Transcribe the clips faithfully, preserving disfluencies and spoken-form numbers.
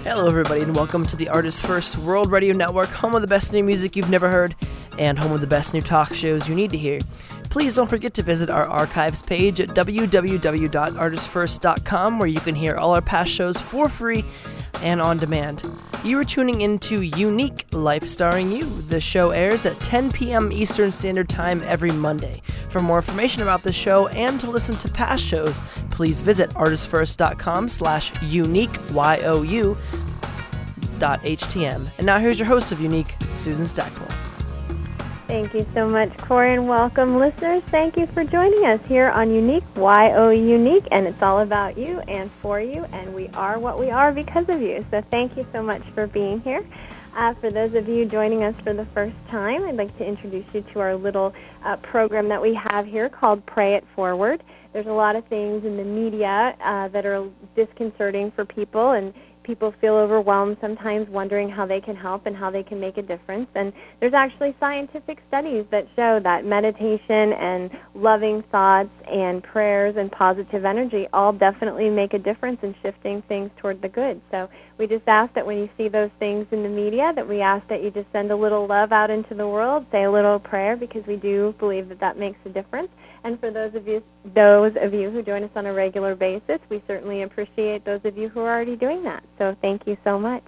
Hello everybody and welcome to the Artist First World Radio Network, home of the best new music you've never heard and home of the best new talk shows you need to hear. Please don't forget to visit our archives page at w w w dot artist first dot com where you can hear all our past shows for free and on demand. You are tuning into Unique Life Starring You. The show airs at ten p.m. Eastern Standard Time every Monday. For more information about the show and to listen to past shows, please visit artist first dot com slash unique, Y O U, dot H T M. And now here's your host of Unique, Susan Stackpole. Thank you so much, Corey, and welcome, listeners. Thank you for joining us here on Unique, Y O Unique, and it's all about you and for you, and we are what we are because of you. So thank you so much for being here. Uh, for those of you joining us for the first time, I'd like to introduce you to our little uh, program that we have here called Pray It Forward. There's a lot of things in the media uh, that are disconcerting for people, and people feel overwhelmed sometimes wondering how they can help and how they can make a difference. And there's actually scientific studies that show that meditation and loving thoughts and prayers and positive energy all definitely make a difference in shifting things toward the good. So we just ask that when you see those things in the media, that we ask that you just send a little love out into the world, say a little prayer, because we do believe that that makes a difference. And for those of you those of you who join us on a regular basis, we certainly appreciate those of you who are already doing that. So thank you so much.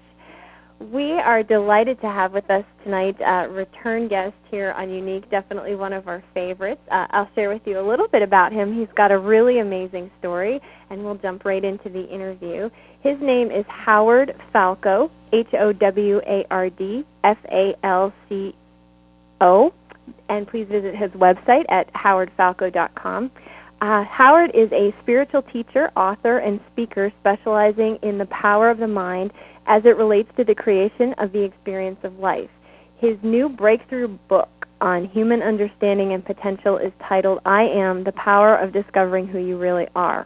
We are delighted to have with us tonight a return guest here on Unique, definitely one of our favorites. Uh, I'll share with you a little bit about him. He's got a really amazing story, and we'll jump right into the interview. His name is Howard Falco, H O W A R D F A L C O. And please visit his website at howard falco dot com. Uh, Howard is a spiritual teacher, author, and speaker specializing in the power of the mind as it relates to the creation of the experience of life. His new breakthrough book on human understanding and potential is titled, I Am, The Power of Discovering Who You Really Are.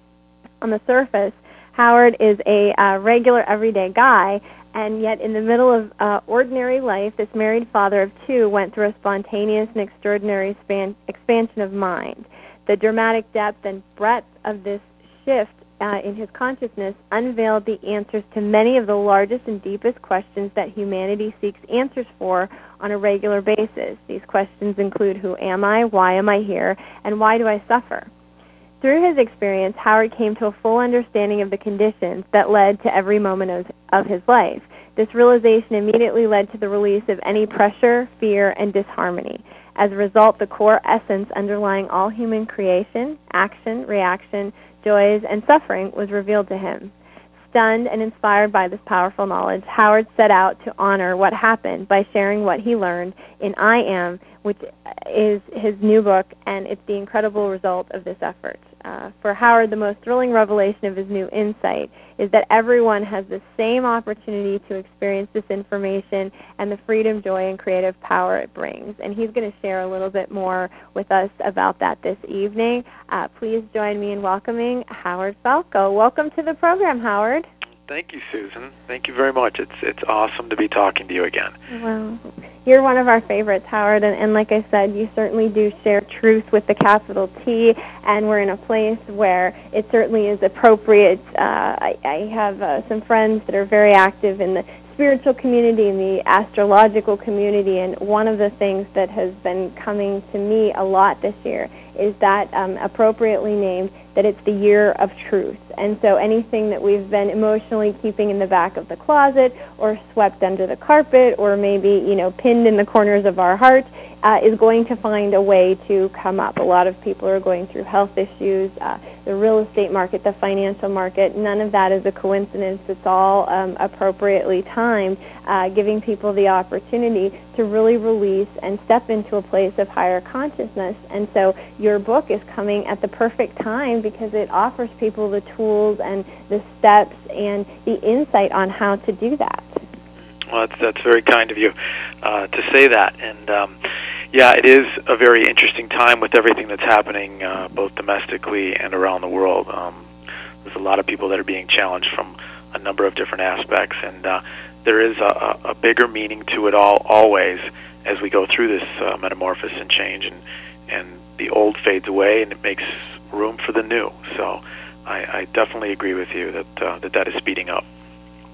On the surface, Howard is a uh, regular, everyday guy, and yet in the middle of uh, ordinary life, this married father of two went through a spontaneous and extraordinary span- expansion of mind. The dramatic depth and breadth of this shift uh, in his consciousness unveiled the answers to many of the largest and deepest questions that humanity seeks answers for on a regular basis. These questions include, who am I, why am I here, and why do I suffer? Through his experience, Howard came to a full understanding of the conditions that led to every moment of, of his life. This realization immediately led to the release of any pressure, fear, and disharmony. As a result, the core essence underlying all human creation, action, reaction, joys, and suffering was revealed to him. Stunned and inspired by this powerful knowledge, Howard set out to honor what happened by sharing what he learned in I Am, which is his new book, and it's the incredible result of this effort. Uh, for Howard, the most thrilling revelation of his new insight is that everyone has the same opportunity to experience this information and the freedom, joy, and creative power it brings. And he's going to share a little bit more with us about that this evening. Uh, please join me in welcoming Howard Falco. Welcome to the program, Howard. Thank you, Susan. Thank you very much. It's it's awesome to be talking to you again. Well, you're one of our favorites, Howard, and, and like I said, you certainly do share truth with the capital T, and we're in a place where it certainly is appropriate. Uh, I, I have uh, some friends that are very active in the spiritual community and the astrological community, and one of the things that has been coming to me a lot this year is that um, appropriately named that it's the year of truth. And so anything that we've been emotionally keeping in the back of the closet or swept under the carpet or maybe, you know, pinned in the corners of our heart uh, is going to find a way to come up. A lot of people are going through health issues, uh, the real estate market, the financial market. None of that is a coincidence. It's all um, appropriately timed, uh, giving people the opportunity to really release and step into a place of higher consciousness. And so your book is coming at the perfect time because it offers people the tools and the steps and the insight on how to do that. Well, that's, that's very kind of you uh, to say that. And, um, yeah, it is a very interesting time with everything that's happening uh, both domestically and around the world. Um, there's a lot of people that are being challenged from a number of different aspects, and uh, there is a, a bigger meaning to it all always as we go through this uh, metamorphosis and change, and, and the old fades away and it makes room for the new. So I, I definitely agree with you that uh, that, that is speeding up.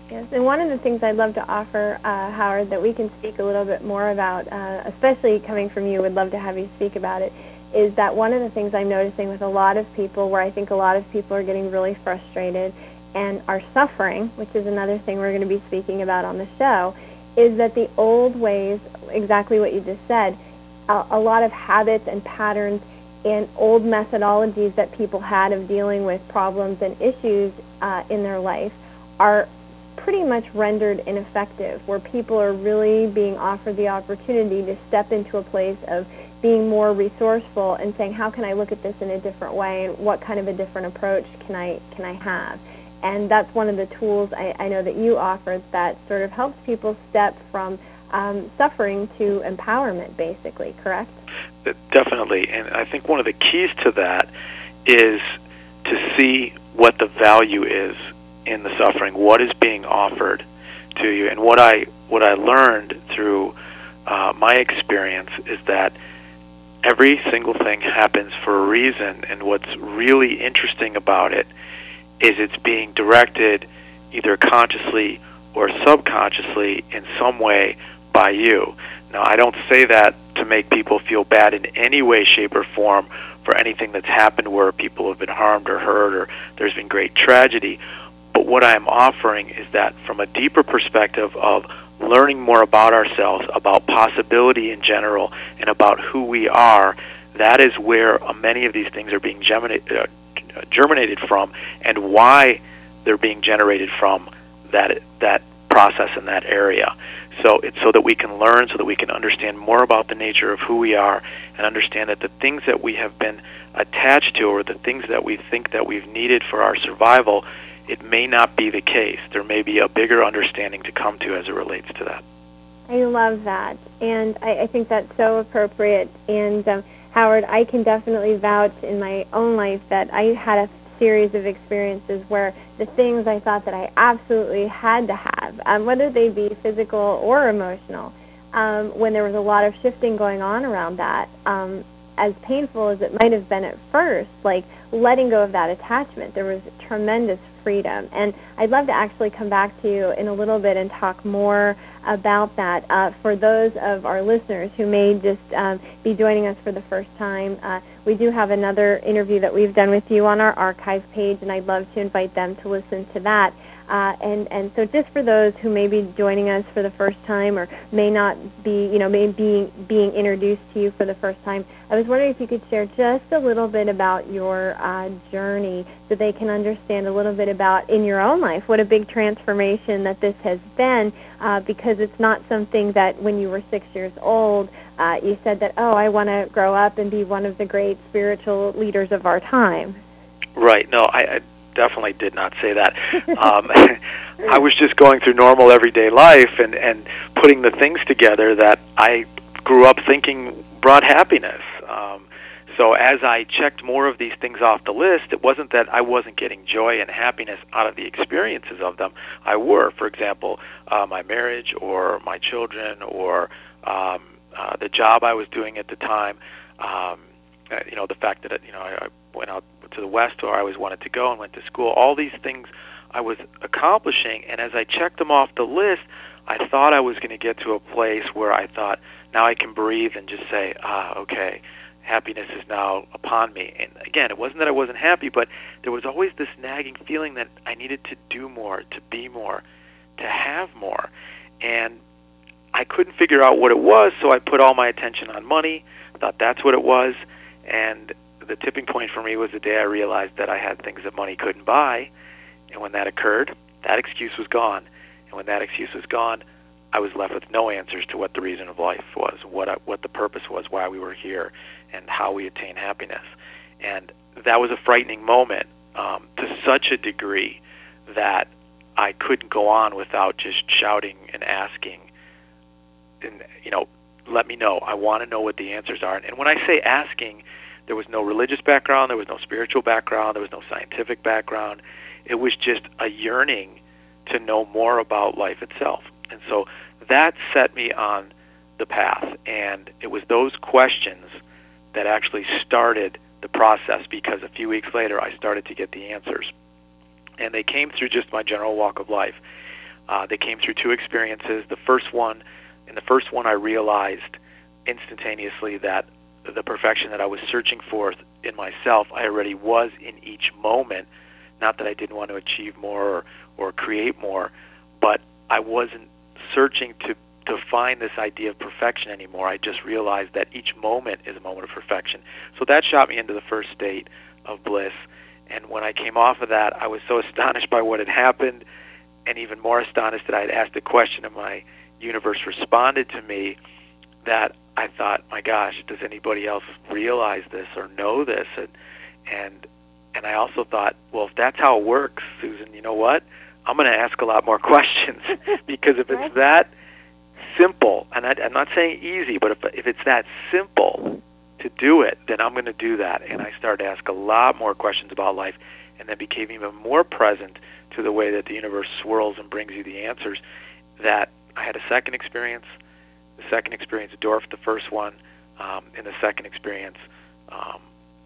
Yes, and one of the things I'd love to offer, uh, Howard, that we can speak a little bit more about, uh, especially coming from you, would love to have you speak about it, is that one of the things I'm noticing with a lot of people, where I think a lot of people are getting really frustrated and are suffering, which is another thing we're going to be speaking about on the show, is that the old ways, exactly what you just said, a, a lot of habits and patterns and old methodologies that people had of dealing with problems and issues uh, in their life are pretty much rendered ineffective, where people are really being offered the opportunity to step into a place of being more resourceful and saying, how can I look at this in a different way, and what kind of a different approach can I can I have? And that's one of the tools I, I know that you offer that sort of helps people step from um, suffering to empowerment, basically, correct? Definitely, and I think one of the keys to that is to see what the value is in the suffering, what is being offered to you. And what I what I learned through uh, my experience is that every single thing happens for a reason, and what's really interesting about it is it's being directed either consciously or subconsciously in some way by you. Now, I don't say that to make people feel bad in any way, shape, or form for anything that's happened where people have been harmed or hurt or there's been great tragedy. But what I'm offering is that from a deeper perspective of learning more about ourselves, about possibility in general, and about who we are, that is where uh, many of these things are being germinated, uh, germinated from, and why they're being generated from that that process in that area. So it's so that we can learn, so that we can understand more about the nature of who we are, and understand that the things that we have been attached to, or the things that we think that we've needed for our survival, it may not be the case. There may be a bigger understanding to come to as it relates to that. I love that, and I, I think that's so appropriate. And um, Howard, I can definitely vouch in my own life that I had a series of experiences where the things I thought that I absolutely had to have, um, whether they be physical or emotional, um, when there was a lot of shifting going on around that, um, as painful as it might have been at first, like letting go of that attachment, there was tremendous freedom. And I'd love to actually come back to you in a little bit and talk more about that. Uh, for those of our listeners who may just um, be joining us for the first time, uh, we do have another interview that we've done with you on our archive page, and I'd love to invite them to listen to that. Uh, and, and so just for those who may be joining us for the first time, or may not be, you know, may be being introduced to you for the first time, I was wondering if you could share just a little bit about your uh, journey, so they can understand a little bit about, in your own life, what a big transformation that this has been, uh, because it's not something that when you were six years old, uh, you said that, oh, I want to grow up and be one of the great spiritual leaders of our time. Right. No, I... I definitely did not say that. Um, I was just going through normal everyday life and, and putting the things together that I grew up thinking brought happiness. Um, so as I checked more of these things off the list, it wasn't that I wasn't getting joy and happiness out of the experiences of them. I were, for example, uh, my marriage or my children or um, uh, the job I was doing at the time. Um, uh, you know, the fact that, you know, I, I went out to the West, where I always wanted to go, and went to school. All these things I was accomplishing, and as I checked them off the list, I thought I was going to get to a place where I thought, now I can breathe and just say, ah, okay, happiness is now upon me. And again, it wasn't that I wasn't happy, but there was always this nagging feeling that I needed to do more, to be more, to have more. And I couldn't figure out what it was, so I put all my attention on money, thought that's what it was, and the tipping point for me was the day I realized that I had things that money couldn't buy, and when that occurred, that excuse was gone. And when that excuse was gone, I was left with no answers to what the reason of life was, what I, what the purpose was, why we were here, and how we attain happiness. And that was a frightening moment um, to such a degree that I couldn't go on without just shouting and asking, and you know, let me know. I want to know what the answers are. And when I say asking, there was no religious background, there was no spiritual background, there was no scientific background. It was just a yearning to know more about life itself. And so that set me on the path. And it was those questions that actually started the process, because a few weeks later I started to get the answers. And they came through just my general walk of life. Uh, they came through two experiences. The first one, in the first one, I realized instantaneously that the perfection that I was searching for in myself, I already was in each moment. Not that I didn't want to achieve more or, or create more, but I wasn't searching to, to find this idea of perfection anymore. I just realized that each moment is a moment of perfection. So that shot me into the first state of bliss. And when I came off of that, I was so astonished by what had happened, and even more astonished that I had asked a question and my universe responded to me, that I thought, my gosh, does anybody else realize this or know this? And and and I also thought, well, if that's how it works, Susan, you know what? I'm going to ask a lot more questions, because if it's that simple, and I, I'm not saying easy, but if if it's that simple to do it, then I'm going to do that. And I started to ask a lot more questions about life, and then became even more present to the way that the universe swirls and brings you the answers. That I had a second experience. The second experience dwarfed the first one. Um, in the second experience, um,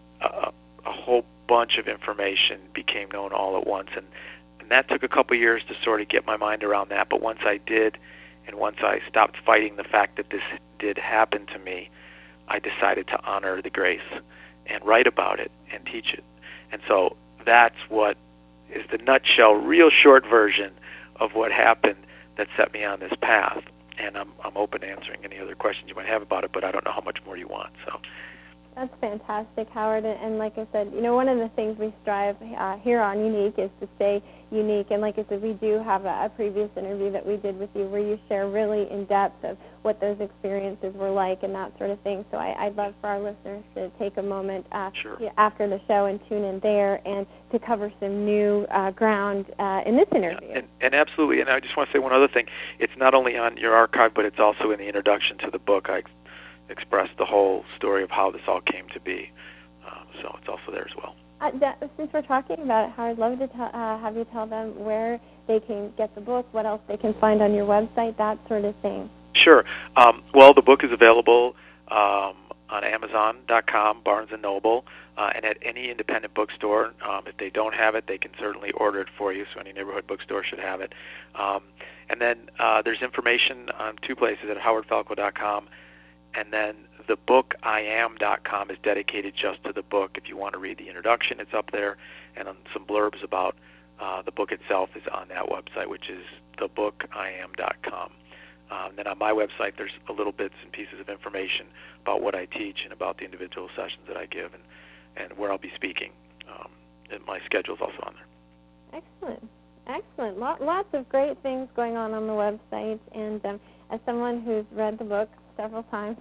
a, a whole bunch of information became known all at once, and, and that took a couple years to sort of get my mind around that. But once I did, and once I stopped fighting the fact that this did happen to me, I decided to honor the grace and write about it and teach it. And so that's what is the nutshell, real short version of what happened that set me on this path. And I'm I'm open to answering any other questions you might have about it, but I don't know how much more you want. So that's fantastic, Howard. And like I said, you know, one of the things we strive uh, here on Unique is to stay unique. And like I said, we do have a, a previous interview that we did with you where you share really in depth of what those experiences were like and that sort of thing. So I, I'd love for our listeners to take a moment uh, sure. after the show and tune in there and to cover some new uh, ground uh, in this interview. Yeah, and, and absolutely. And I just want to say one other thing. It's not only on your archive, but it's also in the introduction to the book. I expressed the whole story of how this all came to be. Um, so it's also there as well. Uh, that, since we're talking about it, Howard, I'd love to tell, uh, have you tell them where they can get the book, what else they can find on your website, that sort of thing. Sure. Um, well, the book is available um, on Amazon dot com, Barnes and Noble, uh, and at any independent bookstore. Um, if they don't have it, they can certainly order it for you, so any neighborhood bookstore should have it. Um, and then uh, there's information on two places, at howard falco dot com, and then the book I am dot com is dedicated just to the book. If you want to read the introduction, it's up there, and um, some blurbs about uh, the book itself is on that website, which is the book I am dot com. Um, then on my website, there's a little bits and pieces of information about what I teach and about the individual sessions that I give and, and where I'll be speaking. Um, and my schedule's also on there. Excellent. Excellent. Lot, lots of great things going on on the website. And um, as someone who's read the book several times,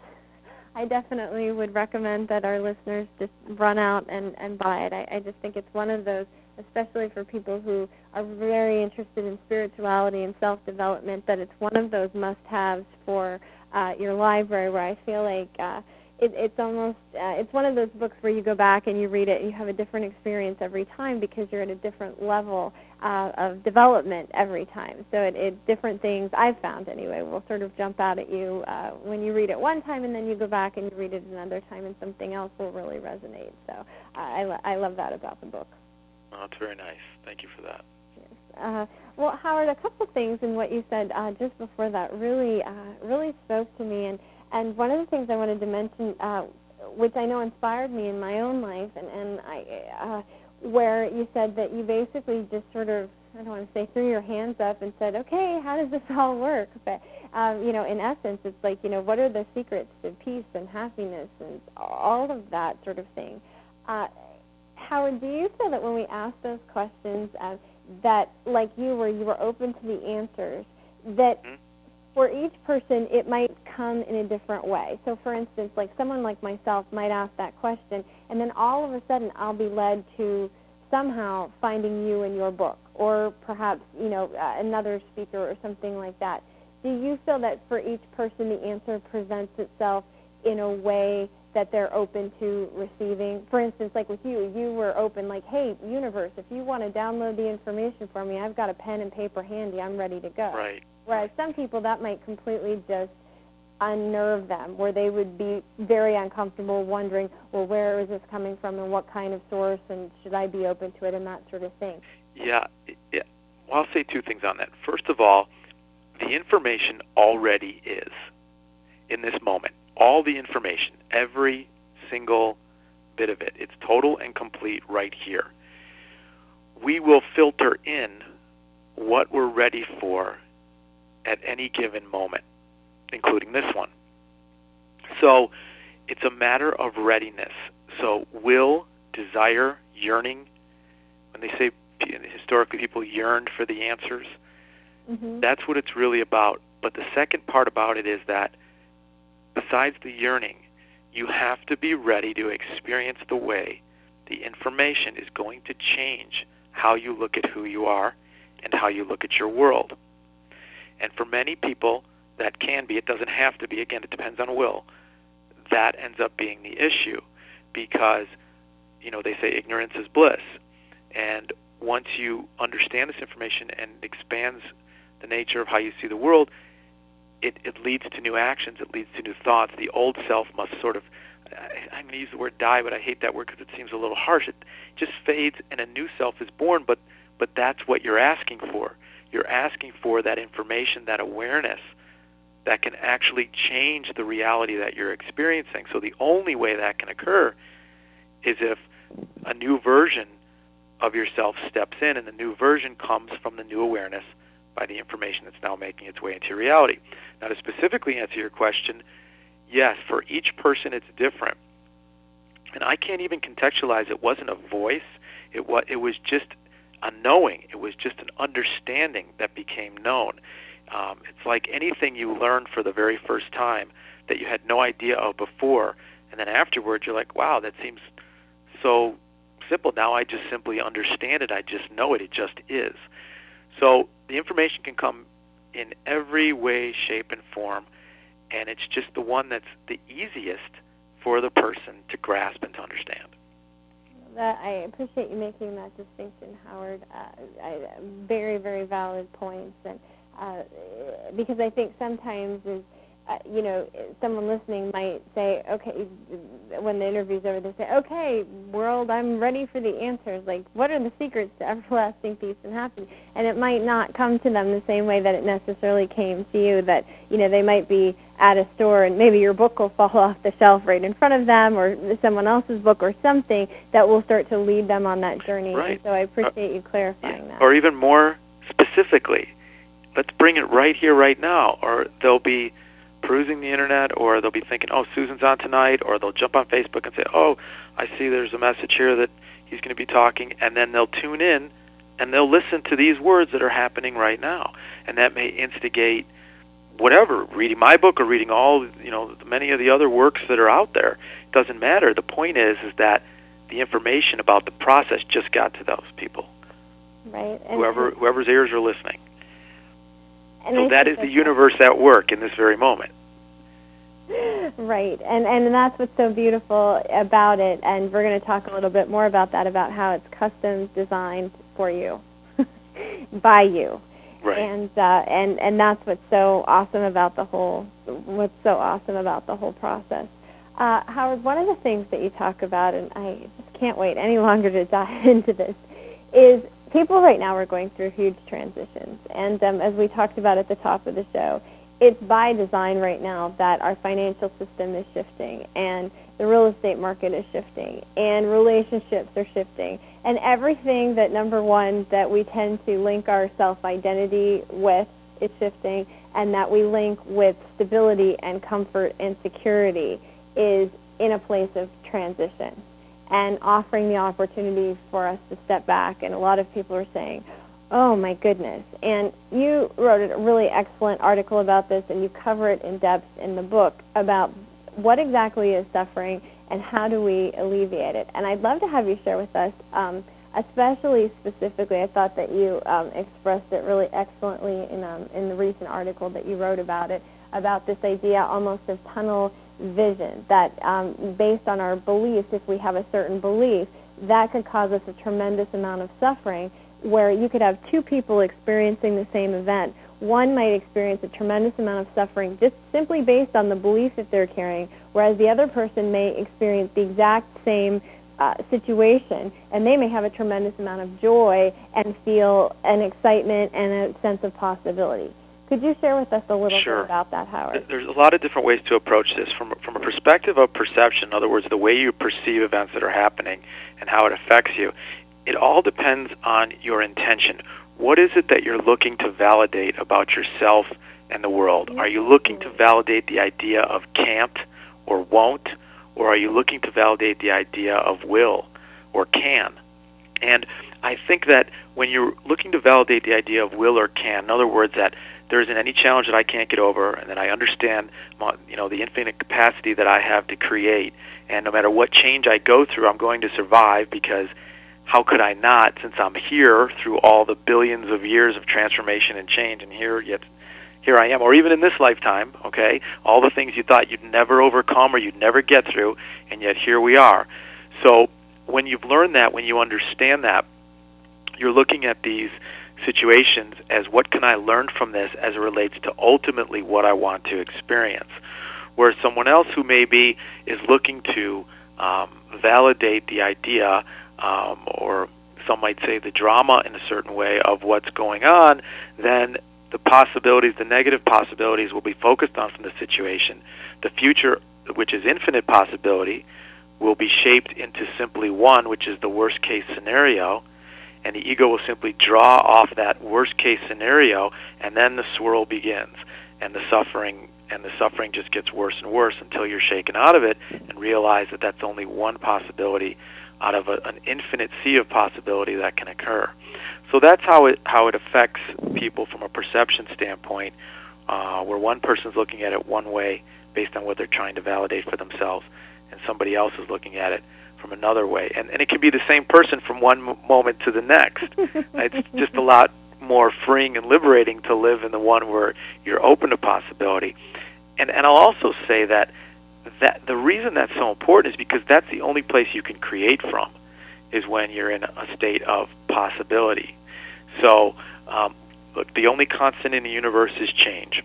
I definitely would recommend that our listeners just run out and, and buy it. I, I just think it's one of those, especially for people who are very interested in spirituality and self-development, that it's one of those must-haves for uh, your library, where I feel like uh, it, it's almost, uh, it's one of those books where you go back and you read it and you have a different experience every time because you're at a different level uh, of development every time. So it, it different things, I've found anyway, will sort of jump out at you uh, when you read it one time and then you go back and you read it another time and something else will really resonate. So uh, I, lo- I love that about the book. Oh, that's very nice. Thank you for that. Yes. Uh, well, Howard, a couple things in what you said uh, just before that really, uh, really spoke to me. And, and one of the things I wanted to mention, uh, which I know inspired me in my own life, and, and I, uh, where you said that you basically just sort of, I don't want to say threw your hands up and said, okay, how does this all work? But, um, you know, in essence, it's like, you know, what are the secrets to peace and happiness and all of that sort of thing? Uh, Howard, do you feel that when we ask those questions, uh, that, like you were, you were open to the answers, that mm-hmm. for each person it might come in a different way? So, for instance, like someone like myself might ask that question, and then all of a sudden I'll be led to somehow finding you in your book, or perhaps, you know, uh, another speaker or something like that. Do you feel that for each person the answer presents itself in a way that they're open to receiving? For instance, like with you, you were open, like, hey, universe, if you want to download the information for me, I've got a pen and paper handy, I'm ready to go. Right. Whereas some people, that might completely just unnerve them, where they would be very uncomfortable wondering, well, where is this coming from and what kind of source, and should I be open to it, and that sort of thing. Yeah. yeah. well, I'll say two things on that. First of all, the information already is in this moment. All the information, every single bit of it, it's total and complete right here. We will filter in what we're ready for at any given moment, including this one. So it's a matter of readiness. So will, desire, yearning, when they say historically people yearned for the answers, mm-hmm. that's what it's really about. But the second part about it is that besides the yearning, you have to be ready to experience the way the information is going to change how you look at who you are and how you look at your world. And for many people, that can be, it doesn't have to be, again, it depends on will, that ends up being the issue because, you know, they say ignorance is bliss. And once you understand this information and it expands the nature of how you see the world, it, it leads to new actions, it leads to new thoughts. The old self must sort of, I'm going to use the word die, but I hate that word because it seems a little harsh. It just fades and a new self is born, but, but that's what you're asking for. You're asking for that information, that awareness that can actually change the reality that you're experiencing. So the only way that can occur is if a new version of yourself steps in, and the new version comes from the new awareness by the information that's now making its way into your reality. Now, to specifically answer your question, yes, for each person it's different. And I can't even contextualize. It wasn't a voice. It was, it was just a knowing. It was just an understanding that became known. Um, it's like anything you learn for the very first time that you had no idea of before, and then afterwards you're like, wow, that seems so simple. Now I just simply understand it. I just know it. It just is. So the information can come in every way, shape, and form, and it's just the one that's the easiest for the person to grasp and to understand. That, I appreciate you making that distinction, Howard. Uh, I, very, very valid points, and uh, because I think sometimes is, uh, you know, someone listening might say, okay, when the interview's over, they say, okay, world, I'm ready for the answers. Like, what are the secrets to everlasting peace and happiness? And it might not come to them the same way that it necessarily came to you, that, you know, they might be at a store and maybe your book will fall off the shelf right in front of them, or someone else's book or something that will start to lead them on that journey. Right. And so I appreciate uh, you clarifying yeah. that. Or even more specifically, let's bring it right here, right now. Or they'll be perusing the internet, or they'll be thinking, oh, Susan's on tonight, or they'll jump on Facebook and say, oh, I see there's a message here that he's going to be talking, and then they'll tune in and they'll listen to these words that are happening right now. And that may instigate whatever, reading my book or reading all, you know, many of the other works that are out there. It doesn't matter. The point is, is that the information about the process just got to those people. Right. And Whoever, whoever's ears are listening. And so I that is the universe at work in this very moment. Right, and and that's what's so beautiful about it, and we're going to talk a little bit more about that, about how it's custom designed for you, by you. Right. And uh, and and that's what's so awesome about the whole. What's so awesome about the whole process. Uh, Howard, one of the things that you talk about, and I just can't wait any longer to dive into this, is people right now are going through huge transitions. And um, as we talked about at the top of the show, it's by design right now that our financial system is shifting, and the real estate market is shifting, and relationships are shifting, and everything that, number one, that we tend to link our self-identity with is shifting, and that we link with stability and comfort and security is in a place of transition, and offering the opportunity for us to step back. And a lot of people are saying, oh my goodness. And you wrote a really excellent article about this, and you cover it in depth in the book about what exactly is suffering and how do we alleviate it. And I'd love to have you share with us, um, especially specifically, I thought that you um, expressed it really excellently in, um, in the recent article that you wrote about it, about this idea almost of tunnel vision, that um, based on our beliefs, if we have a certain belief, that could cause us a tremendous amount of suffering, where you could have two people experiencing the same event. One might experience a tremendous amount of suffering just simply based on the belief that they're carrying, whereas the other person may experience the exact same uh, situation, and they may have a tremendous amount of joy and feel an excitement and a sense of possibility. Could you share with us a little Sure. bit about that, Howard? There's a lot of different ways to approach this. From, from a perspective of perception, in other words, the way you perceive events that are happening and how it affects you, it all depends on your intention. What is it that you're looking to validate about yourself and the world? Are you looking to validate the idea of can't or won't, or are you looking to validate the idea of will or can? And I think that when you're looking to validate the idea of will or can, in other words, that there isn't any challenge that I can't get over, and that I understand, you know, the infinite capacity that I have to create, and no matter what change I go through, I'm going to survive, because how could I not, since I'm here through all the billions of years of transformation and change, and here yet here I am, or even in this lifetime, okay, all the things you thought you'd never overcome or you'd never get through, and yet here we are. So when you've learned that, when you understand that, you're looking at these situations as, what can I learn from this as it relates to ultimately what I want to experience? Whereas someone else who maybe is looking to um, validate the idea, um, or some might say the drama in a certain way of what's going on, then the possibilities, the negative possibilities, will be focused on from the situation. The future, which is infinite possibility, will be shaped into simply one, which is the worst case scenario, and the ego will simply draw off that worst case scenario, and then the swirl begins, and the suffering and the suffering just gets worse and worse until you're shaken out of it and realize that that's only one possibility out of a, an infinite sea of possibility that can occur. So that's how it how it affects people from a perception standpoint, uh, where one person's looking at it one way based on what they're trying to validate for themselves, and somebody else is looking at it from another way. And, and it can be the same person from one m- moment to the next. It's just a lot more freeing and liberating to live in the one where you're open to possibility. And, and I'll also say that, that the reason that's so important is because that's the only place you can create from, is when you're in a state of possibility. So, um, look, the only constant in the universe is change.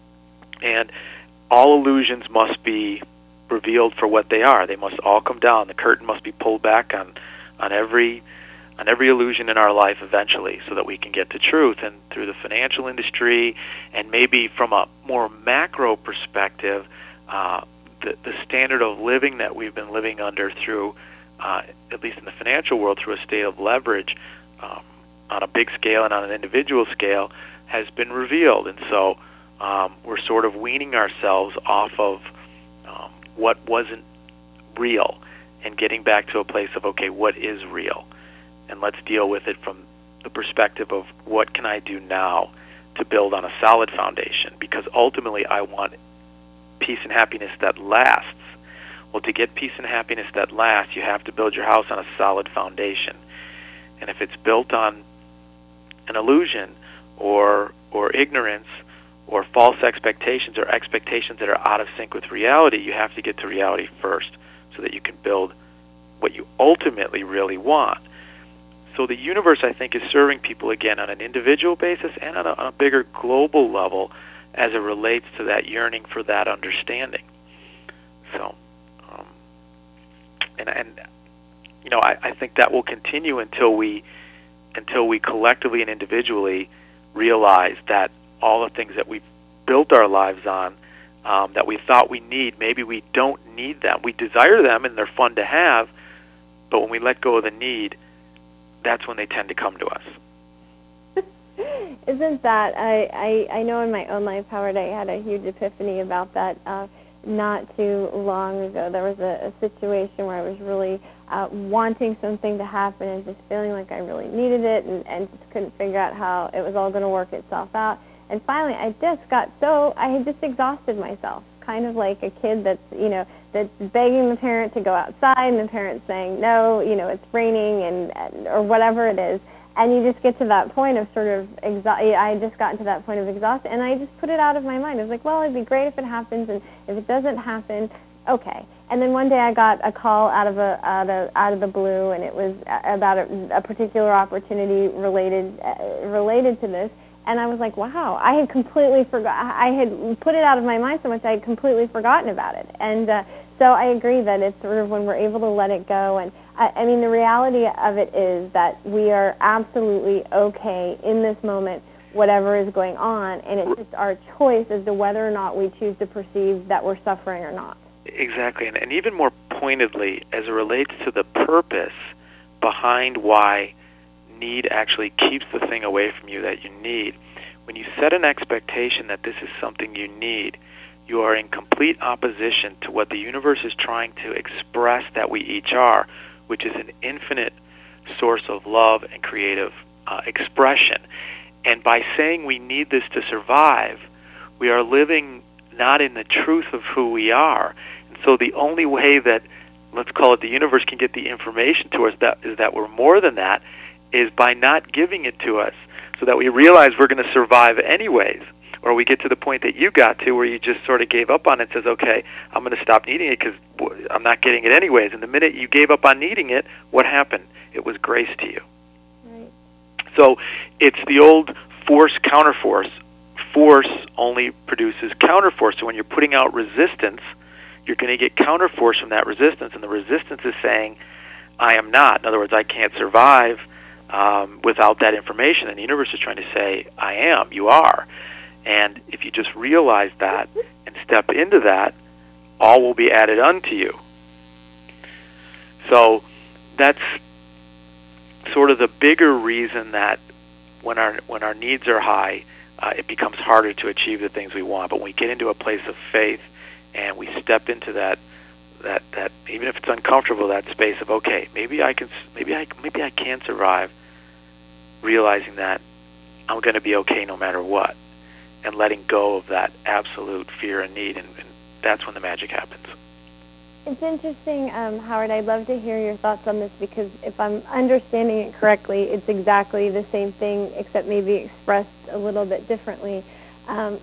And all illusions must be revealed for what they are. They must all come down. The curtain must be pulled back on, on every on every illusion in our life eventually, so that we can get to truth. And through the financial industry, and maybe from a more macro perspective, uh, the, the standard of living that we've been living under through, uh, at least in the financial world, through a state of leverage, um, on a big scale and on an individual scale, has been revealed. And so um, we're sort of weaning ourselves off of um, what wasn't real, and getting back to a place of, okay, what is real? And let's deal with it from the perspective of, what can I do now to build on a solid foundation? Because ultimately I want peace and happiness that lasts. Well, to get peace and happiness that lasts, you have to build your house on a solid foundation. And if it's built on an illusion or or ignorance or false expectations, or expectations that are out of sync with reality, you have to get to reality first so that you can build what you ultimately really want. So the universe, I think, is serving people, again, on an individual basis and on a, on a bigger global level as it relates to that yearning for that understanding. So, um, and, and you know, I, I think that will continue until we, until we collectively and individually realize that all the things that we've built our lives on, um, that we thought we need, maybe we don't need them. We desire them, and they're fun to have, but when we let go of the need, that's when they tend to come to us. Isn't that, I, I, I know in my own life, Howard, I had a huge epiphany about that uh, not too long ago. There was a, a situation where I was really uh, wanting something to happen and just feeling like I really needed it, and, and just couldn't figure out how it was all going to work itself out. And finally, I just got so, I had just exhausted myself, kind of like a kid that's, you know, that's begging the parent to go outside, and the parent's saying, no, you know, it's raining, and, and or whatever it is. And you just get to that point of sort of, exa- I just gotten to that point of exhaustion, and I just put it out of my mind. I was like, well, it'd be great if it happens, and if it doesn't happen, okay. And then one day I got a call out of a out of out of the blue, and it was about a, a particular opportunity related uh, related to this. And I was like, wow, I had completely forgot. I had put it out of my mind so much I had completely forgotten about it. And uh, so I agree that it's sort of when we're able to let it go. And I, I mean, the reality of it is that we are absolutely okay in this moment, whatever is going on, and it's just our choice as to whether or not we choose to perceive that we're suffering or not. Exactly, and, and even more pointedly, as it relates to the purpose behind why need actually keeps the thing away from you that you need, when you set an expectation that this is something you need, you are in complete opposition to what the universe is trying to express that we each are, which is an infinite source of love and creative uh, expression. And by saying we need this to survive, we are living not in the truth of who we are. And so the only way that, let's call it, the universe can get the information to us that is that we're more than that is by not giving it to us, so that we realize we're going to survive anyways. Or we get to the point that you got to where you just sort of gave up on it and says, okay, I'm going to stop needing it because I'm not getting it anyways. And the minute you gave up on needing it, what happened? It was grace to you. Right. So it's the old force counterforce. Force only produces counterforce. So when you're putting out resistance, you're going to get counterforce from that resistance. And the resistance is saying, I am not. In other words, I can't survive um, without that information. And the universe is trying to say, I am. You are. And if you just realize that and step into that, all will be added unto you. So that's sort of the bigger reason that when our when our needs are high, uh, it becomes harder to achieve the things we want. But when we get into a place of faith and we step into that that that even if it's uncomfortable, that space of, okay, maybe I can maybe I maybe I can survive, realizing that I'm going to be okay no matter what. And letting go of that absolute fear and need, and, and that's when the magic happens. It's interesting, um, Howard. I'd love to hear your thoughts on this, because if I'm understanding it correctly, it's exactly the same thing, except maybe expressed a little bit differently. Um,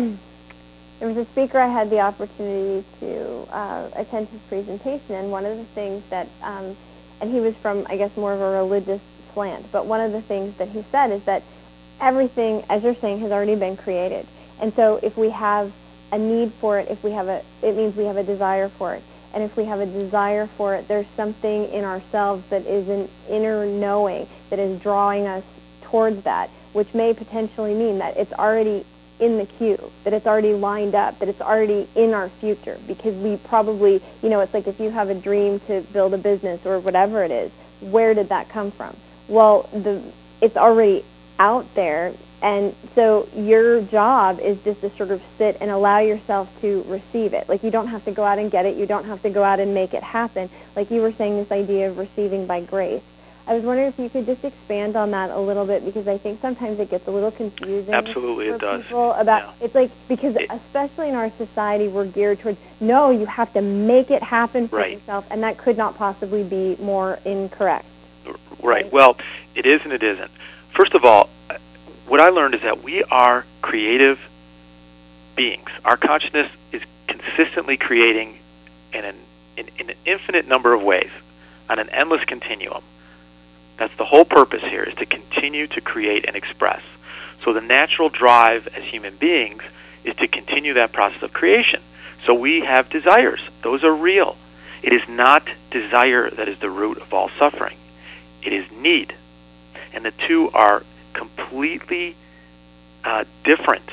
there was a speaker I had the opportunity to uh, attend his presentation, and one of the things that, um, and he was from, I guess, more of a religious slant, but one of the things that he said is that everything, as you're saying, has already been created. And so if we have a need for it, if we have a, it means we have a desire for it. And if we have a desire for it, there's something in ourselves that is an inner knowing that is drawing us towards that, which may potentially mean that it's already in the queue, that it's already lined up, that it's already in our future. Because we probably, you know, it's like if you have a dream to build a business or whatever it is, where did that come from? Well, the it's already out there, and so your job is just to sort of sit and allow yourself to receive it. Like, you don't have to go out and get it, you don't have to go out and make it happen. Like you were saying, this idea of receiving by grace. I was wondering if you could just expand on that a little bit, because I think sometimes it gets a little confusing. Absolutely, for it does. People about yeah. It's like, because it, especially in our society, we're geared towards, no, you have to make it happen for right. yourself, and that could not possibly be more incorrect. Right. right. Well, it is and it isn't. First of all, what I learned is that we are creative beings. Our consciousness is consistently creating in an, in, in an infinite number of ways, on an endless continuum. That's the whole purpose here, is to continue to create and express. So the natural drive as human beings is to continue that process of creation. So we have desires. Those are real. It is not desire that is the root of all suffering. It is need. And the two are completely uh, different.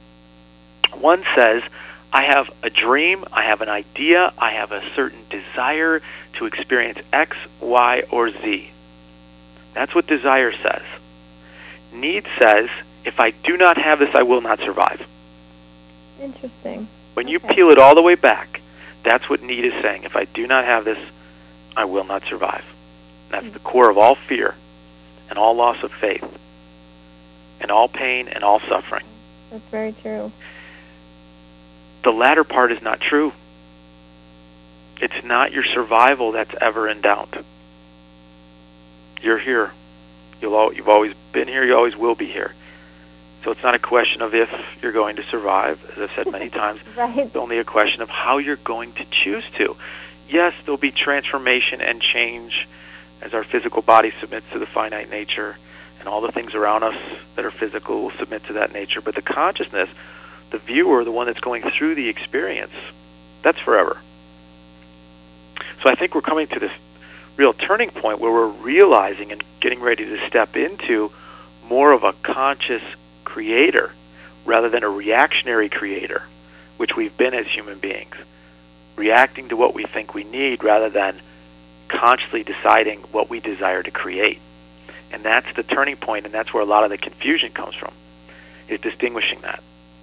One says, I have a dream, I have an idea, I have a certain desire to experience X, Y, or Z. That's what desire says. Need says, if I do not have this, I will not survive. Interesting. When you okay. peel it all the way back, that's what need is saying. If I do not have this, I will not survive. And that's mm-hmm. the core of all fear and all loss of faith and all pain and all suffering. That's very true. The latter part is not true. It's not your survival that's ever in doubt. You're here. You'll al- you've always been here. You always will be here. So it's not a question of if you're going to survive, as I've said many times. Right. It's only a question of how you're going to choose to. Yes, there'll be transformation and change as our physical body submits to the finite nature, and all the things around us that are physical will submit to that nature. But the consciousness, the viewer, the one that's going through the experience, that's forever. So I think we're coming to this real turning point where we're realizing and getting ready to step into more of a conscious creator rather than a reactionary creator, which we've been as human beings, reacting to what we think we need rather than consciously deciding what we desire to create. And that's the turning point, and that's where a lot of the confusion comes from, is distinguishing that.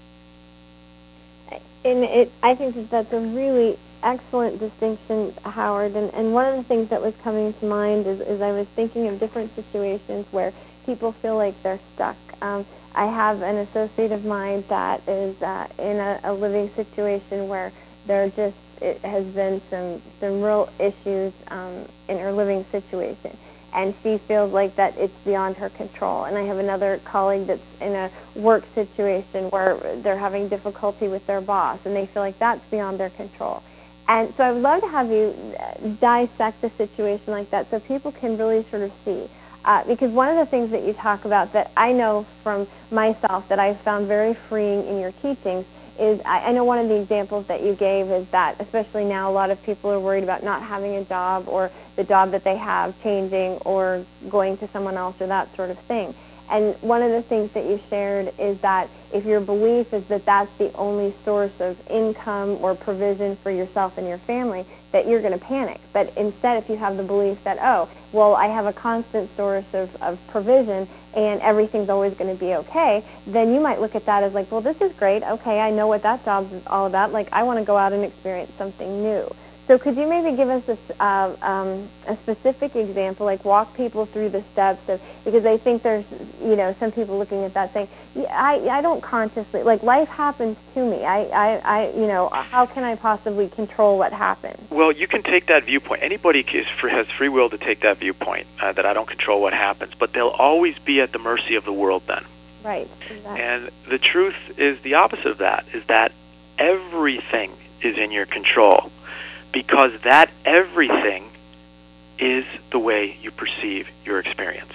And it, I think that that's a really excellent distinction, Howard. And, and one of the things that was coming to mind is, is I was thinking of different situations where people feel like they're stuck. Um, I have an associate of mine that is uh, in a, a living situation where there just it has been some, some real issues um, in her living situation. And she feels like that it's beyond her control. And I have another colleague that's in a work situation where they're having difficulty with their boss, and they feel like that's beyond their control. And so I would love to have you dissect a situation like that so people can really sort of see. Uh, because one of the things that you talk about that I know from myself that I've found very freeing in your teachings is, I, I know one of the examples that you gave is that, especially now, a lot of people are worried about not having a job or the job that they have changing or going to someone else or that sort of thing. And one of the things that you shared is that if your belief is that that's the only source of income or provision for yourself and your family, that you're going to panic. But instead, if you have the belief that, oh, well, I have a constant source of, of provision and everything's always going to be okay, then you might look at that as like, well, this is great. Okay, I know what that job's all about. Like, I want to go out and experience something new. So could you maybe give us a, uh, um, a specific example, like walk people through the steps of, because I think there's, you know, some people looking at that saying, yeah, I, I don't consciously, like life happens to me. I, I, I, you know, how can I possibly control what happens? Well, you can take that viewpoint. Anybody is free, has free will to take that viewpoint, uh, that I don't control what happens, but they'll always be at the mercy of the world then. Right, exactly. And the truth is the opposite of that, is that everything is in your control. Because that everything is the way you perceive your experience.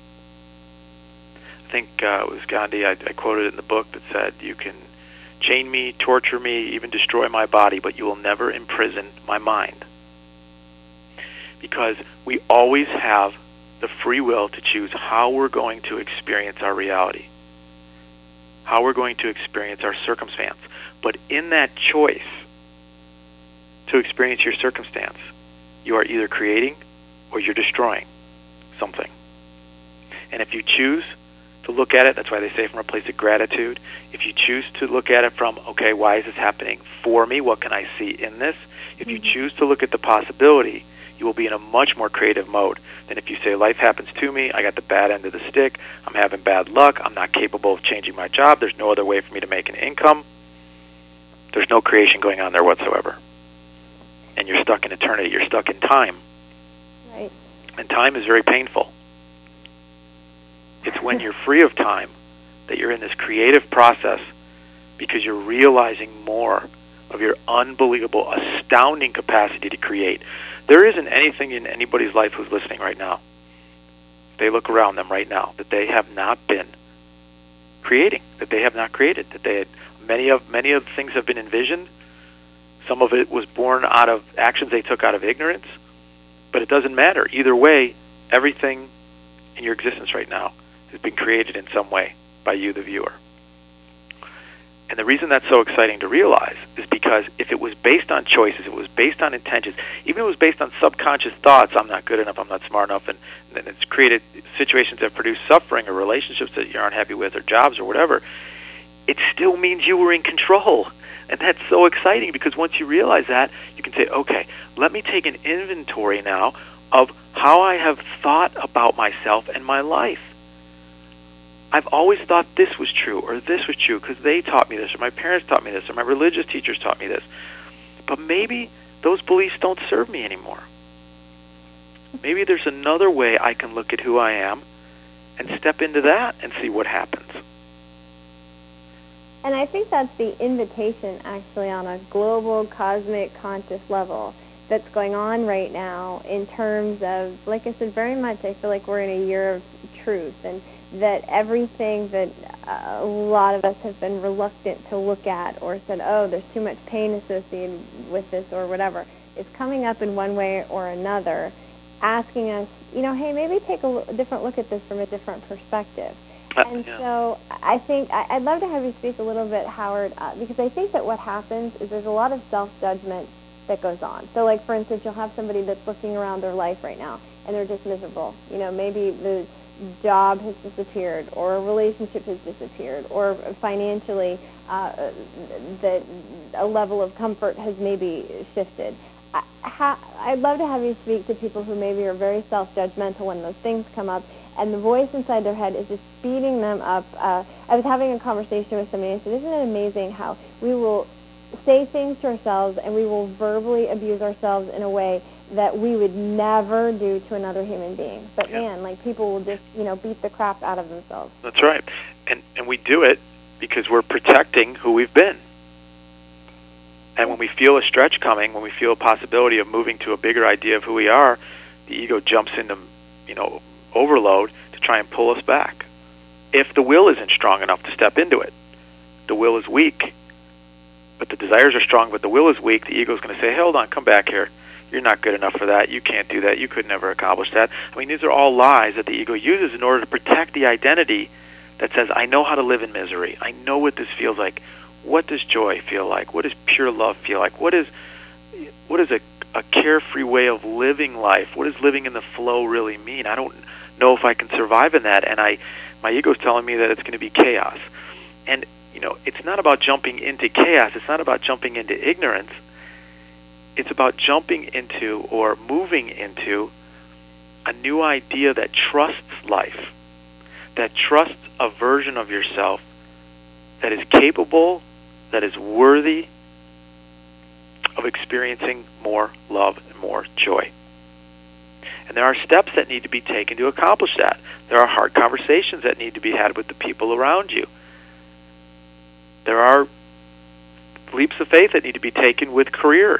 I think uh, it was Gandhi, I, I quoted it in the book, that said, you can chain me, torture me, even destroy my body, but you will never imprison my mind. Because we always have the free will to choose how we're going to experience our reality, how we're going to experience our circumstance. But in that choice, to experience your circumstance, you are either creating or you're destroying something. And if you choose to look at it, that's why they say from a place of gratitude, if you choose to look at it from, okay, why is this happening for me? What can I see in this? If you choose to look at the possibility, you will be in a much more creative mode than if you say, life happens to me, I got the bad end of the stick, I'm having bad luck, I'm not capable of changing my job, there's no other way for me to make an income. There's no creation going on there whatsoever. And you're stuck in eternity. You're stuck in time. Right. And time is very painful. It's when you're free of time that you're in this creative process because you're realizing more of your unbelievable, astounding capacity to create. There isn't anything in anybody's life who's listening right now, they look around them right now, that they have not been creating, that they have not created, that they had, many of many of the things have been envisioned. Some of it was born out of actions they took out of ignorance, but it doesn't matter. Either way, everything in your existence right now has been created in some way by you, the viewer. And the reason that's so exciting to realize is because if it was based on choices, if it was based on intentions, even if it was based on subconscious thoughts, I'm not good enough, I'm not smart enough, and then it's created situations that produce suffering or relationships that you aren't happy with or jobs or whatever, it still means you were in control. And that's so exciting because once you realize that, you can say, okay, let me take an inventory now of how I have thought about myself and my life. I've always thought this was true or this was true because they taught me this or my parents taught me this or my religious teachers taught me this. But maybe those beliefs don't serve me anymore. Maybe there's another way I can look at who I am and step into that and see what happens. And I think that's the invitation, actually, on a global, cosmic, conscious level that's going on right now in terms of, like I said, very much I feel like we're in a year of truth, and that everything that a lot of us have been reluctant to look at or said, oh, there's too much pain associated with this or whatever, is coming up in one way or another, asking us, you know, hey, maybe take a, l- a different look at this from a different perspective. Uh, And yeah. so I think I, I'd love to have you speak a little bit, Howard, uh, because I think that what happens is there's a lot of self-judgment that goes on. So, like, for instance, you'll have somebody that's looking around their life right now, and they're just miserable. You know, maybe the job has disappeared, or a relationship has disappeared, or financially uh, that a level of comfort has maybe shifted. I, ha, I'd love to have you speak to people who maybe are very self-judgmental when those things come up, and the voice inside their head is just speeding them up. Uh, I was having a conversation with somebody, and I said, isn't it amazing how we will say things to ourselves and we will verbally abuse ourselves in a way that we would never do to another human being. But Yeah. man, like people will just, you know, beat the crap out of themselves. That's right. And and we do it because we're protecting who we've been. And when we feel a stretch coming, when we feel a possibility of moving to a bigger idea of who we are, the ego jumps into, you know, overload to try and pull us back. If the will isn't strong enough to step into it, the will is weak. But the desires are strong, but the will is weak. The ego is going to say, hey, hold on, come back here. You're not good enough for that. You can't do that. You could never accomplish that. I mean, these are all lies that the ego uses in order to protect the identity that says, I know how to live in misery. I know what this feels like. What does joy feel like? What does pure love feel like? What is what is a, a carefree way of living life? What does living in the flow really mean? I don't know if I can survive in that. And I, my ego is telling me that it's going to be chaos. And you know, it's not about jumping into chaos. It's not about jumping into ignorance. It's about jumping into or moving into a new idea that trusts life, that trusts a version of yourself that is capable, that is worthy of experiencing more love and more joy. And there are steps that need to be taken to accomplish that. There are hard conversations that need to be had with the people around you. There are leaps of faith that need to be taken with careers.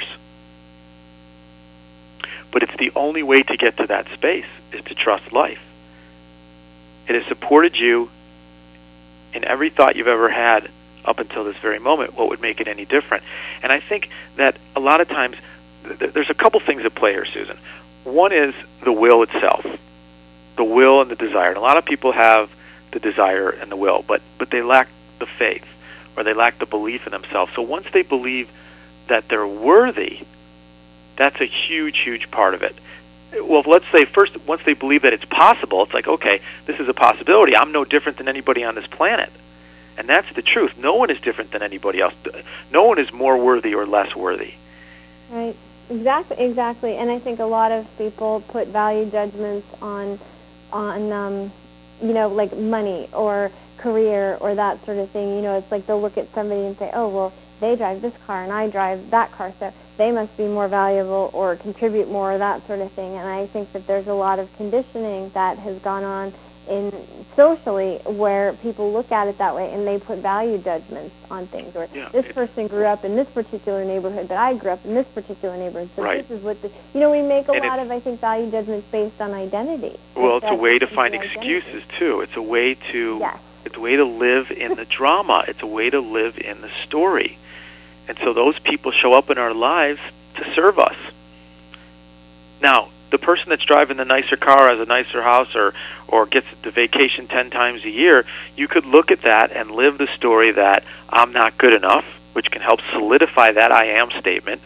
But it's the only way to get to that space is to trust life. It has supported you in every thought you've ever had up until this very moment. What would make it any different? And I think that a lot of times th- there's a couple things at play here, Susan. One is the will itself, the will and the desire. And a lot of people have the desire and the will, but, but they lack the faith, or they lack the belief in themselves. So once they believe that they're worthy, that's a huge, huge part of it. Well, let's say first, once they believe that it's possible, it's like, okay, this is a possibility. I'm no different than anybody on this planet. And that's the truth. No one is different than anybody else. No one is more worthy or less worthy. Right. Exactly. Exactly. And I think a lot of people put value judgments on, on, um, you know, like money or career or that sort of thing. You know, it's like they'll look at somebody and say, oh, well, they drive this car and I drive that car, so they must be more valuable or contribute more, that sort of thing. And I think that there's a lot of conditioning that has gone on in socially where people look at it that way and they put value judgments on things. Or Yeah, this it, person grew up in this particular neighborhood, but I grew up in this particular neighborhood. So right. this is what the, you know, we make a and lot of, I think, value judgments based on identity. Well, it's a way to to find identity. excuses, too. It's a way to Yes. it's a way to live in the drama. It's a way to live in the story. And so those people show up in our lives to serve us. Now, the person that's driving the nicer car, has a nicer house, or, or gets the vacation ten times a year, you could look at that and live the story that I'm not good enough, which can help solidify that I am statement.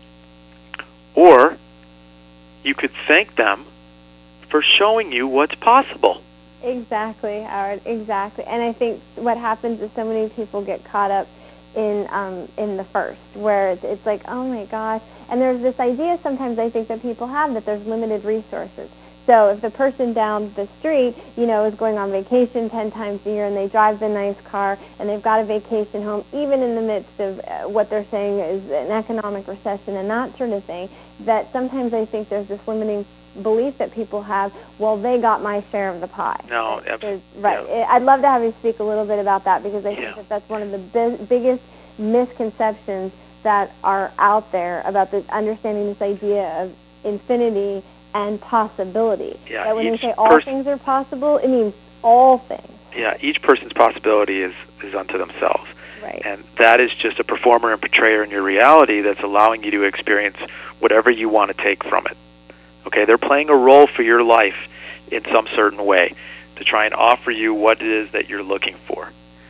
Or you could thank them for showing you what's possible. Exactly, Howard, exactly. And I think what happens is so many people get caught up in um, in the first, where it's, it's like, oh my gosh. And there's this idea sometimes I think that people have that there's limited resources. So if the person down the street, you know, is going on vacation ten times a year and they drive the nice car and they've got a vacation home, even in the midst of uh, what they're saying is an economic recession and that sort of thing, that sometimes I think there's this limiting belief that people have, well, they got my share of the pie. No, absolutely. Right. Yeah. I'd love to have you speak a little bit about that because I think Yeah. that that's one of the bi- biggest misconceptions that are out there about the understanding this idea of infinity and possibility. Yeah, that when we each say all pers- things are possible, it means all things. Yeah, each person's possibility is, is unto themselves. Right. And that is just a performer and portrayer in your reality that's allowing you to experience whatever you want to take from it. Okay, they're playing a role for your life in some certain way to try and offer you what it is that you're looking for.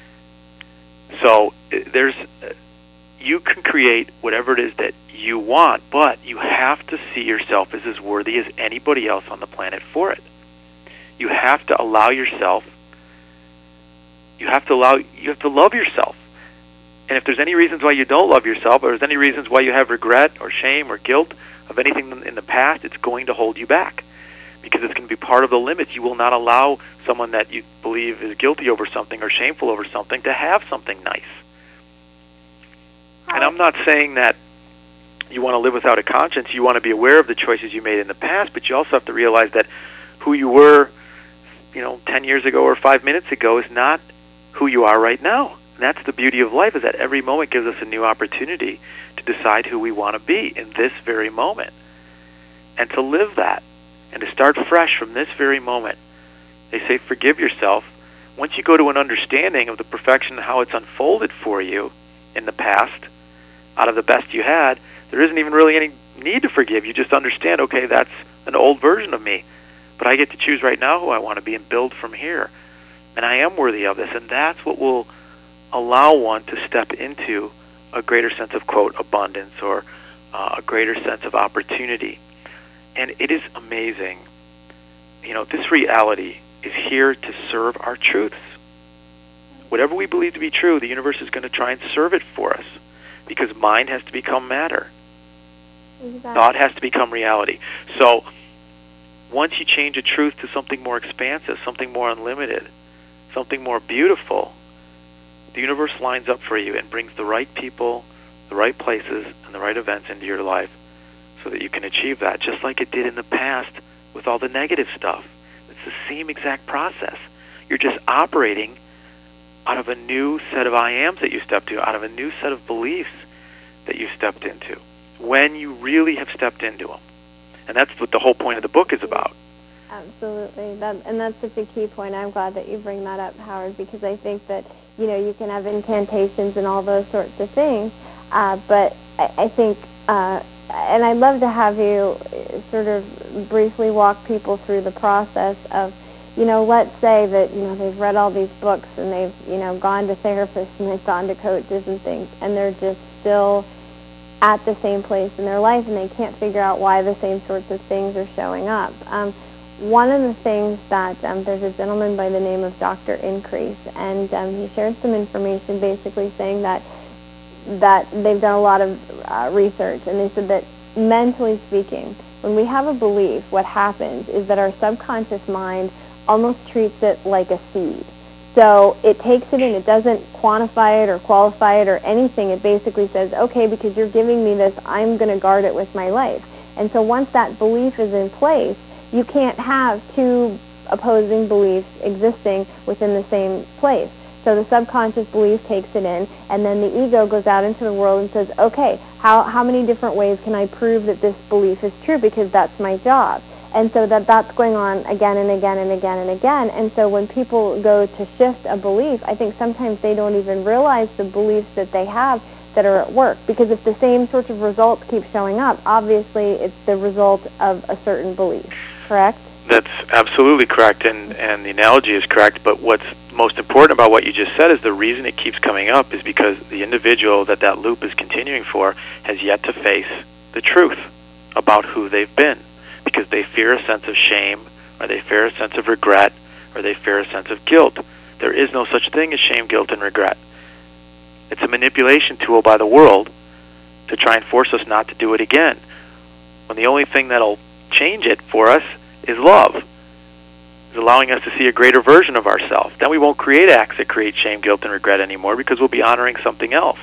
So there's, you can create whatever it is that you want, but you have to see yourself as as worthy as anybody else on the planet for it. You have to allow yourself, you have to allow, you have to love yourself. And if there's any reasons why you don't love yourself, or there's any reasons why you have regret or shame or guilt of anything in the past, it's going to hold you back. Because it's going to be part of the limits. You will not allow someone that you believe is guilty over something or shameful over something to have something nice. And I'm not saying that you want to live without a conscience. You want to be aware of the choices you made in the past, but you also have to realize that who you were, you know, ten years ago or five minutes ago is not who you are right now. And that's the beauty of life, is that every moment gives us a new opportunity to decide who we want to be in this very moment. And to live that. And to start fresh from this very moment. They say forgive yourself. Once you go to an understanding of the perfection and how it's unfolded for you in the past, out of the best you had, there isn't even really any need to forgive. You just understand, okay, that's an old version of me. But I get to choose right now who I want to be and build from here. And I am worthy of this. And that's what will allow one to step into a greater sense of, quote, abundance, or uh, a greater sense of opportunity. And it is amazing. You know, this reality is here to serve our truths. Whatever we believe to be true, the universe is going to try and serve it for us, because mind has to become matter. Exactly. Thought has to become reality. So once you change a truth to something more expansive, something more unlimited, something more beautiful, the universe lines up for you and brings the right people, the right places, and the right events into your life, so that you can achieve that, just like it did in the past with all the negative stuff. It's the same exact process. You're just operating out of a new set of I ams that you stepped to, out of a new set of beliefs that you stepped into, when you really have stepped into them. And that's what the whole point of the book is about. Absolutely. That, and that's such a key point. I'm glad that you bring that up, Howard, because I think that, you know, you can have incantations and all those sorts of things, uh, but I, I think... Uh, And I'd love to have you sort of briefly walk people through the process of, you know, let's say that, you know, they've read all these books and they've, you know, gone to therapists and they've gone to coaches and things, and they're just still at the same place in their life and they can't figure out why the same sorts of things are showing up. Um, one of the things that um, there's a gentleman by the name of Doctor Increase, and um, he shared some information basically saying that that they've done a lot of uh, research, and they said that mentally speaking, when we have a belief, what happens is that our subconscious mind almost treats it like a seed. So it takes it in, it doesn't quantify it or qualify it or anything. It basically says, okay, because you're giving me this, I'm going to guard it with my life. And so once that belief is in place, you can't have two opposing beliefs existing within the same place. So the subconscious belief takes it in, and then the ego goes out into the world and says, okay, how, how many different ways can I prove that this belief is true, because that's my job? And so that that's going on again and again and again and again. And so when people go to shift a belief, I think sometimes they don't even realize the beliefs that they have that are at work. Because if the same sorts of results keep showing up, obviously it's the result of a certain belief, correct? That's absolutely correct, and, and the analogy is correct, but what's most important about what you just said is the reason it keeps coming up is because the individual that that loop is continuing for has yet to face the truth about who they've been, because they fear a sense of shame, or they fear a sense of regret, or they fear a sense of guilt. There is no such thing as shame, guilt, and regret. It's a manipulation tool by the world to try and force us not to do it again, when the only thing that'll change it for us is love, is allowing us to see a greater version of ourselves. Then we won't create acts that create shame, guilt, and regret anymore, because we'll be honoring something else.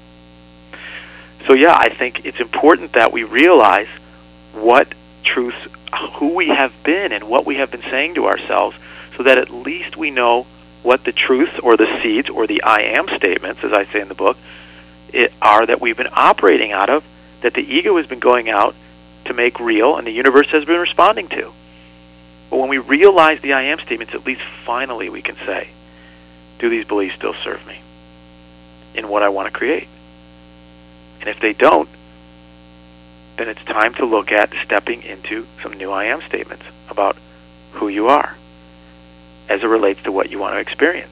So yeah, I think it's important that we realize what truths, who we have been and what we have been saying to ourselves, so that at least we know what the truths or the seeds or the I am statements, as I say in the book, it, are that we've been operating out of, that the ego has been going out to make real and the universe has been responding to. But when we realize the I am statements, at least finally we can say, do these beliefs still serve me? in what I want to create. And if they don't, then it's time to look at stepping into some new I am statements about who you are as it relates to what you want to experience.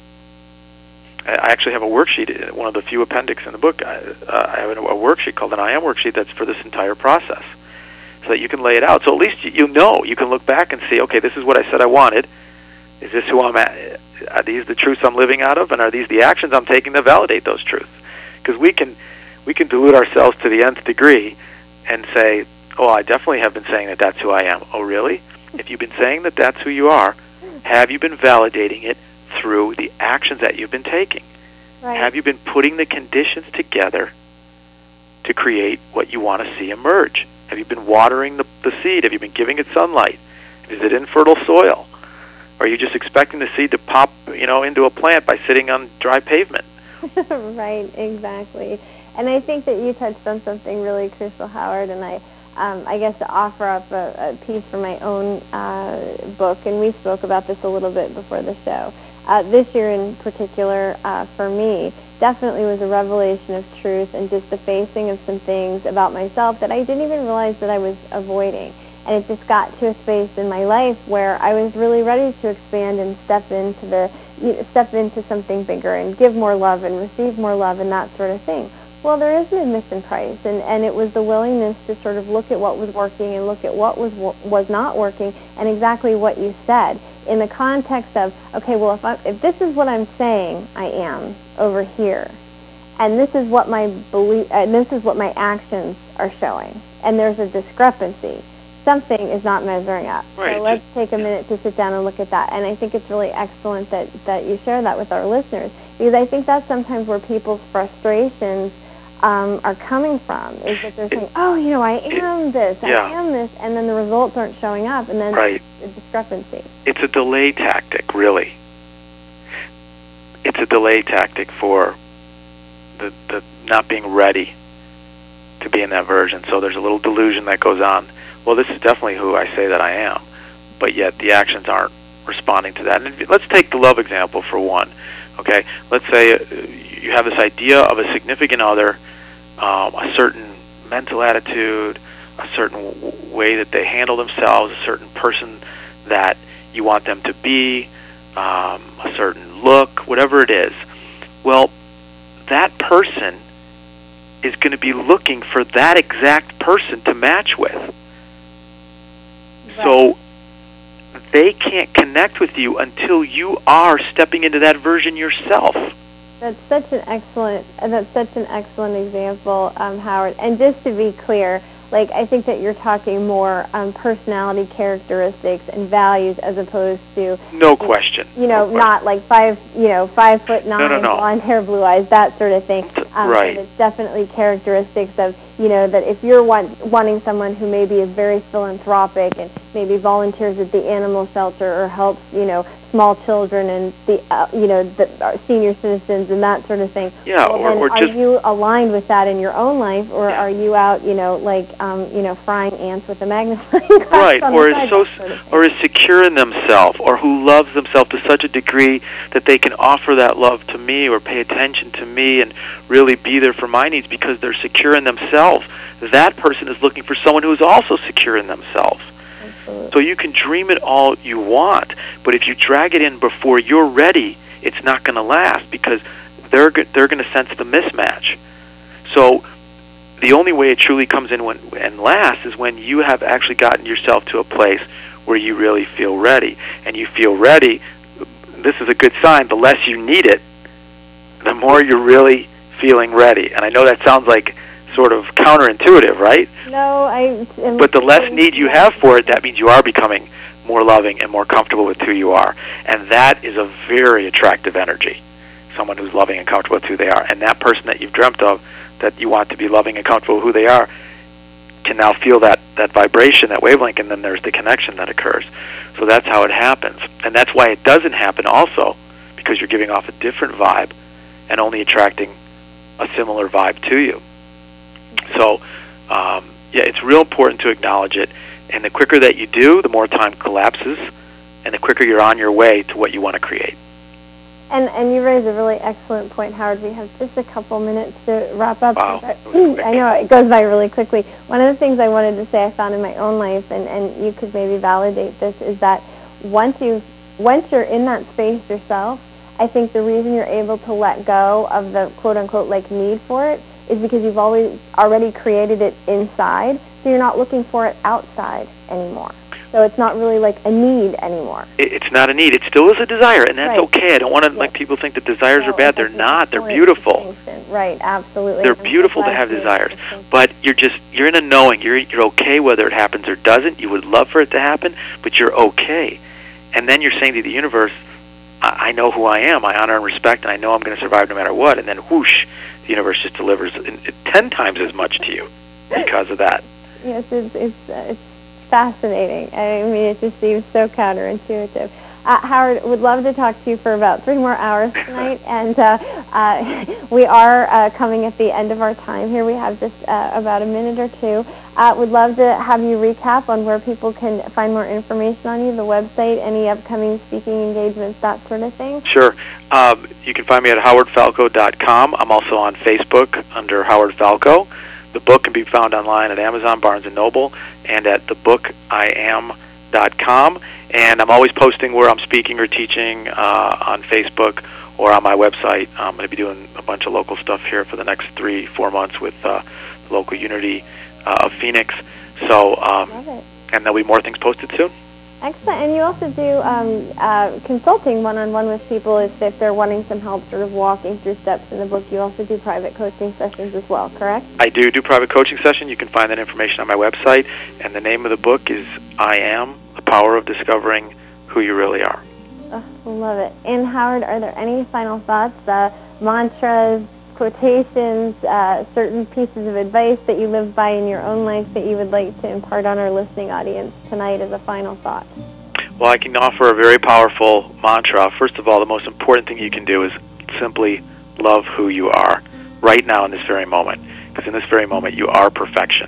I actually have a worksheet, one of the few appendix in the book. I, uh, I have a, a worksheet called an I am worksheet that's for this entire process, so that you can lay it out. So at least you, you know, you can look back and see, okay, this is what I said I wanted. Is this who I'm at? Are these the truths I'm living out of? And are these the actions I'm taking to validate those truths? Because we can, we can dilute ourselves to the nth degree and say, oh, I definitely have been saying that that's who I am. Oh, really? If you've been saying that that's who you are, have you been validating it through the actions that you've been taking? Right. Have you been putting the conditions together to create what you want to see emerge? Have you been watering the, the seed? Have you been giving it sunlight? Is it in fertile soil? Or are you just expecting the seed to pop, you know, into a plant by sitting on dry pavement? Right, exactly. And I think that you touched on something really crucial, Howard, and I Um, I guess to offer up a, a piece from my own uh, book, and we spoke about this a little bit before the show. Uh, this year in particular, uh, for me, definitely was a revelation of truth and just the facing of some things about myself that I didn't even realize that I was avoiding. And it just got to a space in my life where I was really ready to expand and step into the you know, step into something bigger and give more love and receive more love and that sort of thing. Well, there is an admission price, and, and it was the willingness to sort of look at what was working and look at what was was not working, and exactly what you said in the context of, okay, well, if I, if this is what I'm saying I am over here, and this is what my belief, and this is what my actions are showing, and there's a discrepancy, something is not measuring up. Right. So let's take a minute to sit down and look at that. And I think it's really excellent that that you share that with our listeners, because I think that's sometimes where people's frustrations Um, are coming from, is that they're saying, oh, you know, I am this, yeah. I am this, and then the results aren't showing up, and then right. there's a discrepancy. It's a delay tactic, really. It's a delay tactic for the, the not being ready to be in that version. So there's a little delusion that goes on. Well, this is definitely who I say that I am, but yet the actions aren't responding to that. And let's take the love example for one. Okay, let's say you have this idea of a significant other, um, a certain mental attitude, a certain w- way that they handle themselves, a certain person that you want them to be, um, a certain look, whatever it is. Well, that person is going to be looking for that exact person to match with. Right. So they can't connect with you until you are stepping into that version yourself. That's such an excellent. That's such an excellent example, um, Howard. And just to be clear, like I think that you're talking more um, personality characteristics and values as opposed to no question. You know, no not like five, you know, five foot nine, no, no, no. blonde hair, blue eyes, that sort of thing. Um, right. It's definitely characteristics of, you know, that if you're want, wanting someone who maybe is very philanthropic and maybe volunteers at the animal shelter or helps, you know, small children and the, uh, you know, the uh, senior citizens and that sort of thing. Yeah, well, or, then or are just you aligned with that in your own life, or yeah. are you out, you know, like, um, you know, frying ants with a magnifying glass? Right, on or the is so, sort of or is secure in themselves, or who loves themselves to such a degree that they can offer that love to me or pay attention to me and really be there for my needs because they're secure in themselves. That person is looking for someone who is also secure in themselves. Absolutely. So you can dream it all you want, but if you drag it in before you're ready, it's not going to last because they're go- they're going to sense the mismatch. So the only way it truly comes in when, and lasts is when you have actually gotten yourself to a place where you really feel ready. And you feel ready, this is a good sign, the less you need it, the more you're really feeling ready. And I know that sounds like sort of counterintuitive, right? No, I... am But the less need you have for it, that means you are becoming more loving and more comfortable with who you are. And that is a very attractive energy, someone who's loving and comfortable with who they are. And that person that you've dreamt of, that you want to be loving and comfortable with who they are, can now feel that, that vibration, that wavelength, and then there's the connection that occurs. So that's how it happens. And that's why it doesn't happen also, because you're giving off a different vibe and only attracting a similar vibe to you. So, um, yeah, it's real important to acknowledge it. And the quicker that you do, the more time collapses, and the quicker you're on your way to what you want to create. And and you raise a really excellent point, Howard. We have just a couple minutes to wrap up. Wow. But, I know it goes by really quickly. One of the things I wanted to say I found in my own life, and, and you could maybe validate this, is that once you once you're in that space yourself, I think the reason you're able to let go of the quote unquote like need for it is because you've always already created it inside, so you're not looking for it outside anymore. So it's not really like a need anymore. It's not a need. It still is a desire, and that's right. okay. I don't want to yes. like people think that desires no, are bad. They're not. They're beautiful. Right, absolutely. They're beautiful to have desires, but you're just you're in a knowing. You're you're okay whether it happens or doesn't. You would love for it to happen, but you're okay. And then you're saying to the universe, I, I know who I am. I honor and respect, and I know I'm going to survive no matter what. And then whoosh, the universe just delivers in, in ten times as much to you because of that. Yes, it's it's, uh, it's fascinating. I mean, it just seems so counterintuitive. Uh, Howard, would love to talk to you for about three more hours tonight, and uh, uh, we are uh, coming at the end of our time here. We have just uh, about a minute or two. Uh, would love to have you recap on where people can find more information on you, the website, any upcoming speaking engagements, that sort of thing. Sure. Um, you can find me at howard falco dot com. I'm also on Facebook under Howard Falco. The book can be found online at Amazon, Barnes and Noble, and at the book I am dot com. And I'm always posting where I'm speaking or teaching uh, on Facebook or on my website. I'm going to be doing a bunch of local stuff here for the next three, four months with uh, the local Unity uh, of Phoenix. So, um, Love it. and there'll be more things posted soon. Excellent. And you also do um, uh, consulting one-on-one with people if, if they're wanting some help sort of walking through steps in the book. You also do private coaching sessions as well, correct? I do do private coaching session. You can find that information on my website. And the name of the book is I Am, The Power of Discovering Who You Really Are. Oh, love it. And Howard, are there any final thoughts, uh, mantras, quotations, uh, certain pieces of advice that you live by in your own life that you would like to impart on our listening audience tonight as a final thought? Well, I can offer a very powerful mantra. First of all, the most important thing you can do is simply love who you are right now in this very moment, because in this very moment you are perfection.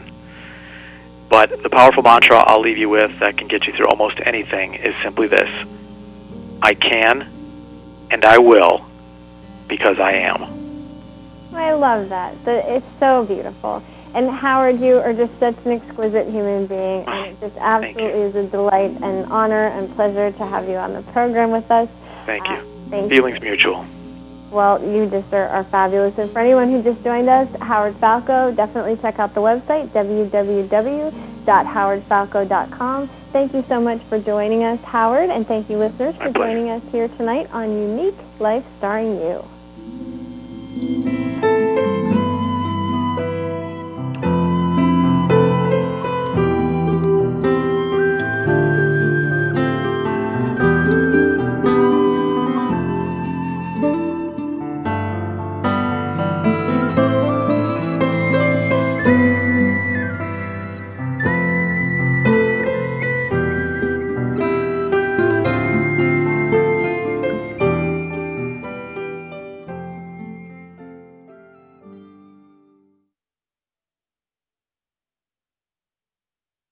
But the powerful mantra I'll leave you with that can get you through almost anything is simply this: I can and I will because I am. I love that. It's so beautiful. And Howard, you are just such an exquisite human being, and it just absolutely is a delight and honor and pleasure to have you on the program with us. Thank you. Uh, thank Feelings you. mutual. Well, you just are, are fabulous. And for anyone who just joined us, Howard Falco, definitely check out the website, w w w dot howard falco dot com. Thank you so much for joining us, Howard, and thank you, listeners, My for pleasure. joining us here tonight on Unique Life Starring You.